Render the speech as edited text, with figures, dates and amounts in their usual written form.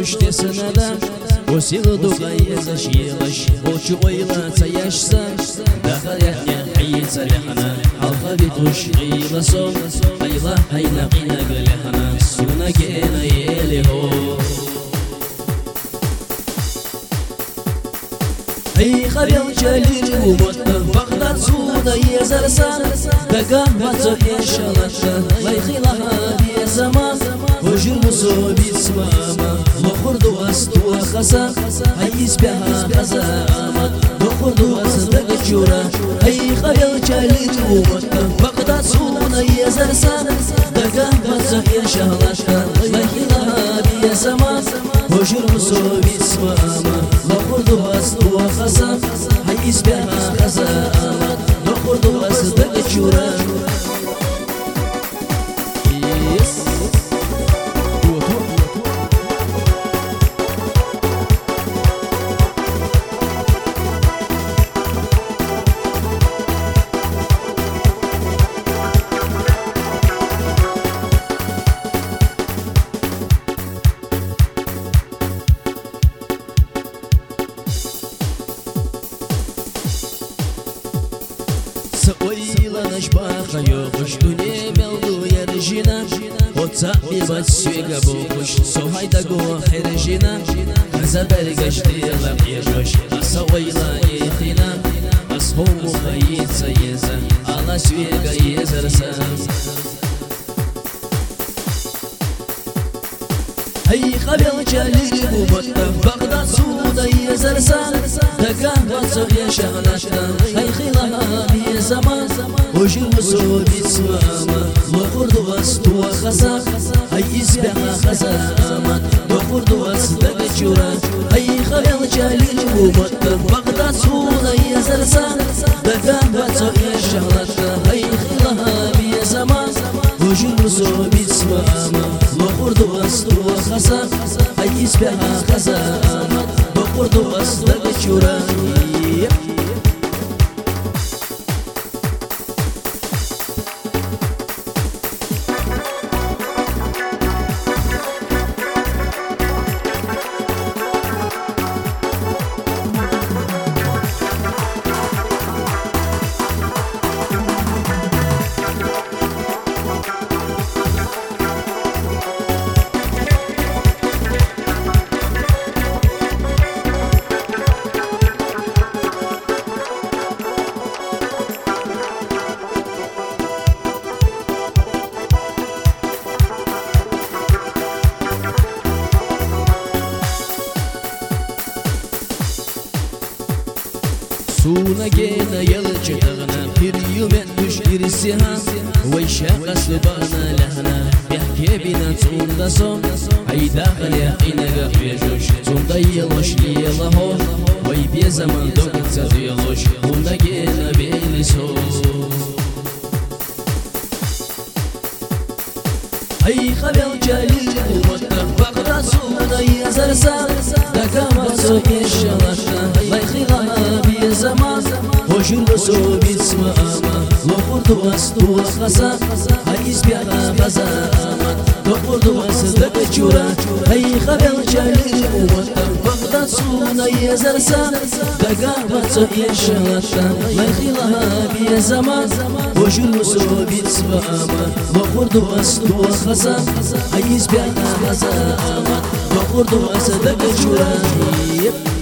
düştü sınada O silı duqayıza şiğlaş O çuğayla sayyaşsa Daha yahya hayıtsa lehana Halka bituş gıyla son Ayla hayna qina gılehana Suna gena yeliho Ey qabel çelir umuttan Bağdat suda yazarsan Daga batı yaşalatta Layxilaha diye zaman Hujur muso bismama Lokurdu astu khasa Hayis beha khazama Lokurdu astu gacura Ey qabel çelir umuttan Bağdat suda yazarsan Daga batı yaşalatta Layxilaha diye zaman Hujur muso bismama Lokurdu astu khasa Hayis beha khazama Lokurdu astu gacura Саоила нажбаха йохуш Дуне мелду яржина Отца бивать свега бухуш Сохайда го хержина Каза бергашти лапьежош Саоила ихина Асхому хаица еза Ала свега езарса Ey qabel çelir umuttan Bağdat suda yazarsan Daga batı yaşanlaştan Ey xilaha bir zaman Hujur muso bismama Lokurdu astu khasa Ey isbeha khazama Lokurdu astu gacura Ey qabel çelir umuttan Bağdat suda yazarsan Daga batı yaşanlaştan Ey xilaha bir zaman Hujur muso bismama Lokurdu astu khasa Hayis beha khazama Lokurdu astu gacura Suna gena yalçı dağına Bir yümen düştür sihan Vayşa kaslı bana lahana Behke bina sunda son Hayda qalya inaga bejoş Sunda yaloş liyalahu Vay bir zaman dokutsa yaloş Bunda gena beli son Ey qabel çelir umuttan Bağdat suda yazarsan Daga batı yaşanlaştan Layxilaha bir zaman Hujur muso bismama Lokurdu astu khasa Hayis beha khazama Lokurdu astu gacura Ey qabel çelir umuttan Bağdat suda yazarsan Daga batı yaşanlaştan Layxilaha bir zaman Hujur muso bismama Lokurdu astu khasa Hayis beha khazama Lokurdu astu gacura